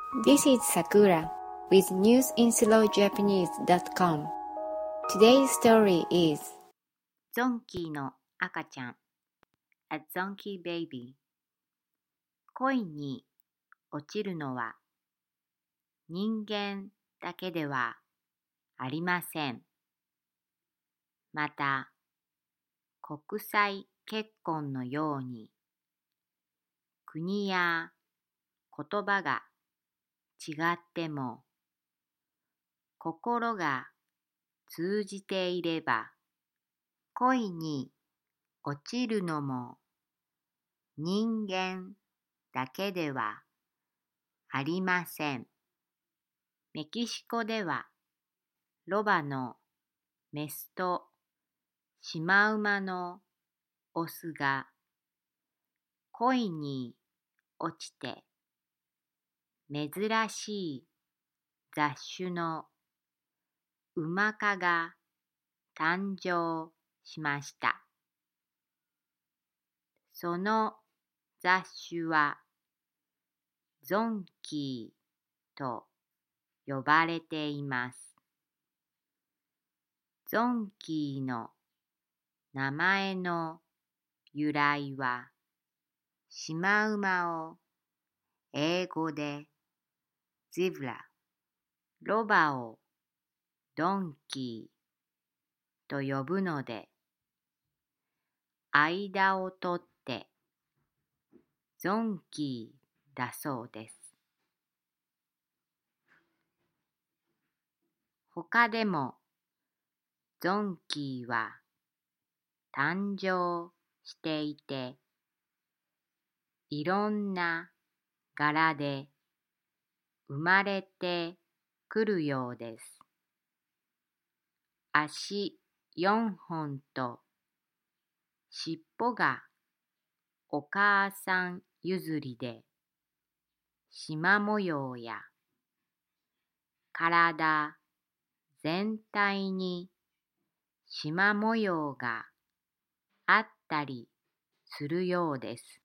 This is Sakura with newsinslowjapanese.com. Today's story is ゾンキーの赤ちゃん A Zonkey Baby。 恋に落ちるのは人間だけではありません。また国際結婚のように国や言葉が違っても心が通じていれば恋に落ちるのも人間だけではありません。メキシコではロバのメスとシマウマのオスが恋に落ちて珍しい雑種の馬科が誕生しました。その雑種はゾンキーと呼ばれています。ゾンキーの名前の由来はシマウマを英語でゼブラ、ロバをドンキーと呼ぶので、間を取ってゾンキーだそうです。他でもゾンキーは誕生していて、いろんな柄で生まれてくるようです。足4本と尻尾がお母さん譲りで、縞模様や体全体に縞模様があったりするようです。